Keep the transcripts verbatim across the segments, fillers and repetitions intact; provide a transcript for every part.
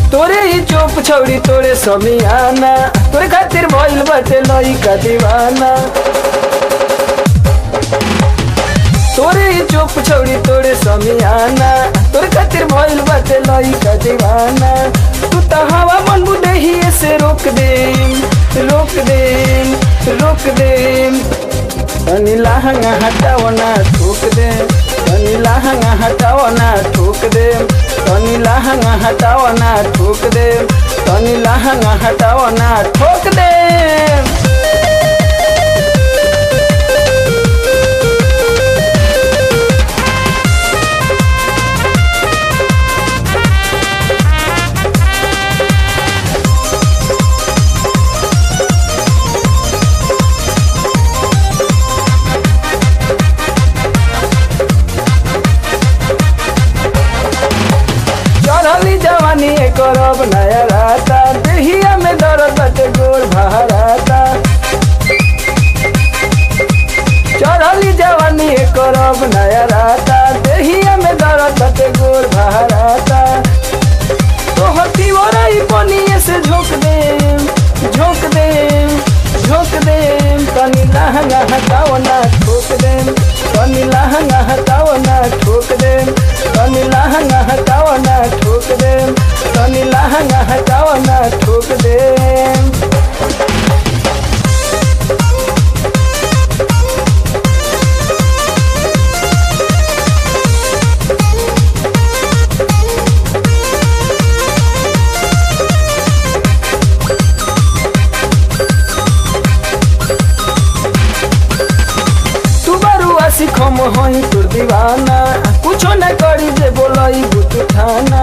तोरे ही चुप छौरी तोरे समियाना, तोरे खातिर भइल बाटे लइका दीवाना। तोरे ही चुप छौरी तोरे समियाना, तोरे खातिर भइल बाटे लइका दीवाना। तू त हवा मन बुदेही से रोक दे रोक दे रोक दे। तनी लहंगा हटाओ ना ठोक दे, तनी लहंगा हटाओ ना ठोक दे, तनी लहंगा हटाओ ना ठोक दे, तनी लहंगा हटाओ ना ठोक दे। जवानी करब नया राता, देहिया में दर्द बाटे गोर भराता। चढ़ली जवानी करब नया राता, देहिया में दर्द बाटे गोर भराता। तो हती वराई पनिए से झोंक दे झोंक दे झोंक दे। तनी लहंगा हटाओ ना ठोक दे, तनी लहंगा हटाओ ना ठोक दे, तनी लहंगा हटाओ ना ठोक दे, तनी लहंगा हटाओ ना ठोक दे। सिखम हई तोर दीवाना, कुछो न करी जे बोलई बुत थाना।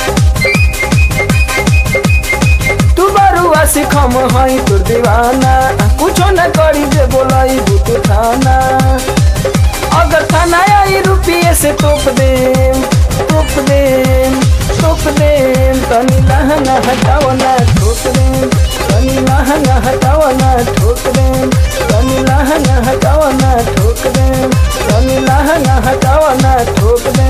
तू बरुआ सिखम हई तोर दीवाना, कुछो न करी जे बोलई बुत थाना। अगर थाना आई रुपये से तोप दे तोप दे तोप दे। तनी लहंगा हटाओ ना ठोक दे, तनी लहंगा हटाओ ना ठोक दे, तनी लहंगा हटाओ ना ठोक दे, तनी लहंगा हटाओ ना ठोक दे।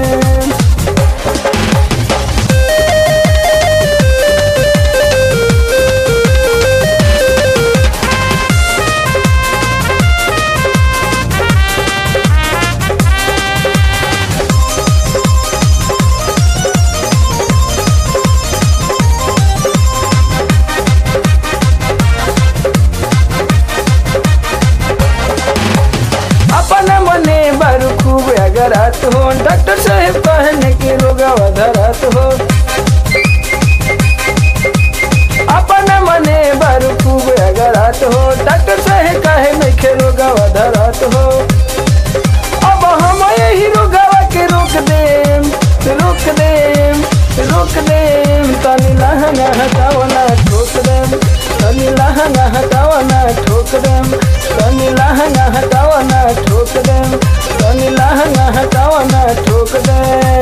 खूब अगरात हो, डॉक्टर साहब कहने के रोगवा धरात हो। अपना मने बारू खूब अगरात हो, डॉक्टर साहब कहने के रोगवा धरात हो। अब हम यही रोगवा के रोक दे रोक दे रोक दे। तनी लहंगा हटाओ ना ठोक दे, तनी लहंगा हटाओ ना ठोक दे, तनी लहंगा हटाओ ना ठोक दे, तनी लहंगा हटाओ ना ठोक दे।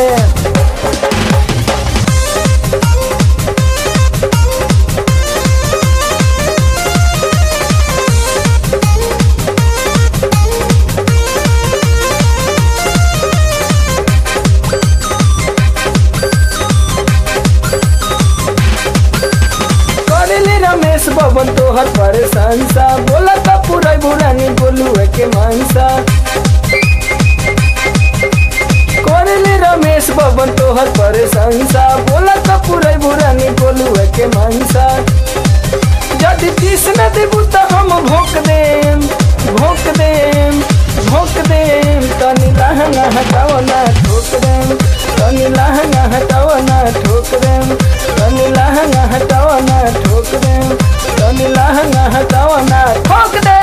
रमेश बबन तोहर परेशान सा, बोला का पूरा बुरानी बोलू के मानसा। कोरेले रमेश बबन तोहर परेशान सा, बोला का पूरा बुरानी बोलू के मानसा। जदि तीस न देबू तो हम भोंक देम भोंक देम भोंक देम। तनी लहंगा हटाओ ना ठोक देम, तनी लहंगा हटाओ ना ठोक देम, तनी लहंगा हटाओ ना ठोक देम, तनी लहंगा हटाओ ना ठोक दे।